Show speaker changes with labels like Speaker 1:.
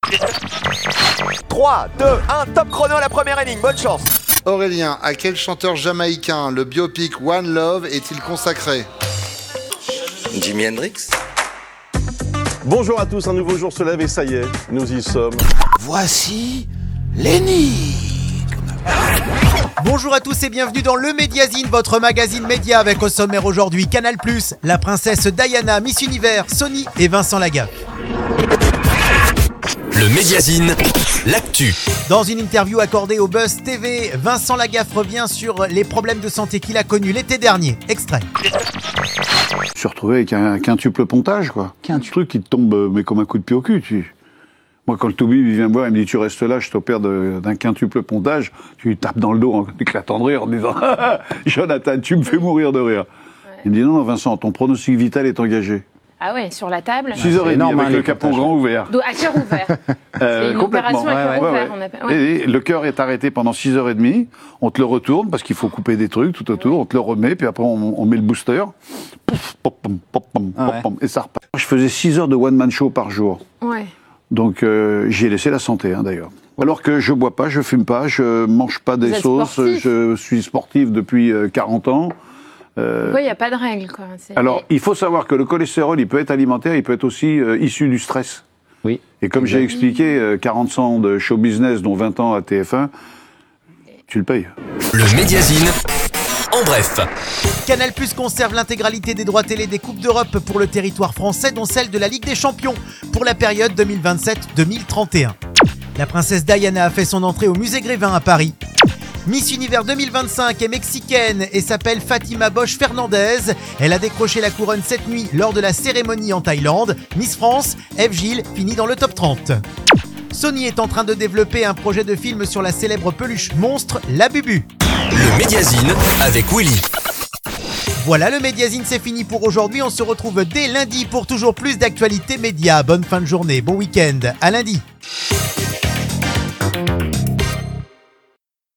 Speaker 1: 3, 2, 1, top chrono à la première énigme, bonne chance.
Speaker 2: Aurélien, à quel chanteur jamaïcain le biopic One Love est-il consacré?
Speaker 3: Jimi Hendrix.
Speaker 4: Bonjour à tous, un nouveau jour se lève et ça y est, nous y sommes.
Speaker 5: Voici l'énigme.
Speaker 6: Bonjour à tous et bienvenue dans le Mediazine, votre magazine média avec au sommaire aujourd'hui Canal+, la princesse Diana, Miss Univers, Sony et Vincent Lagaffe.
Speaker 7: Le Mediazine, l'actu.
Speaker 6: Dans une interview accordée au Buzz TV, Vincent Lagaffe revient sur les problèmes de santé qu'il a connus l'été dernier. Extrait.
Speaker 8: Je suis retrouvé avec un quintuple pontage, quoi. Un truc qui te tombe, mais comme un coup de pied au cul. Moi, quand le Toubib vient me voir, il me dit « Tu restes là, je t'opère d'un quintuple pontage », tu lui tapes dans le dos en éclatant de rire, en disant « Jonathan, tu me fais mourir de rire ». Il me dit « Non, Vincent, ton pronostic vital est engagé ».
Speaker 9: Ah ouais, sur la table.
Speaker 8: 6h30 avec le capot grand ouvert.
Speaker 9: À cœur ouvert. C'est une
Speaker 8: complètement.
Speaker 9: opération à cœur ouvert. On appelle,
Speaker 8: Et le cœur est arrêté pendant 6h30, on te le retourne parce qu'il faut couper des trucs tout autour, on te le remet, puis après on met le booster, pouf, pop, pom, pop, pom, pop, pom, et ça repart. Je faisais 6 heures de one-man show par jour.
Speaker 9: Ouais.
Speaker 8: Donc j'y ai laissé la santé d'ailleurs. Alors que je bois pas, je fume pas, je mange pas des sauces, sportif. Je suis sportif depuis 40 ans.
Speaker 9: Pourquoi il n'y a pas de règle, quoi.
Speaker 8: Alors, il faut savoir que le cholestérol, il peut être alimentaire, il peut être aussi issu du stress.
Speaker 5: Oui.
Speaker 8: Et comme j'ai expliqué, 40 ans de show business, dont 20 ans à TF1, tu le payes.
Speaker 7: Le Mediazine, en bref.
Speaker 6: Canal+ conserve l'intégralité des droits télé des Coupes d'Europe pour le territoire français, dont celle de la Ligue des Champions, pour la période 2027-2031. La princesse Diana a fait son entrée au musée Grévin à Paris. Miss Univers 2025 est mexicaine et s'appelle Fatima Bosch Fernandez. Elle a décroché la couronne cette nuit lors de la cérémonie en Thaïlande. Miss France, Eve Gilles, finit dans le top 30. Sony est en train de développer un projet de film sur la célèbre peluche monstre, la Bubu.
Speaker 7: Le Mediazine avec Willy.
Speaker 6: Voilà, le Mediazine, c'est fini pour aujourd'hui. On se retrouve dès lundi pour toujours plus d'actualités médias. Bonne fin de journée, bon week-end, à lundi.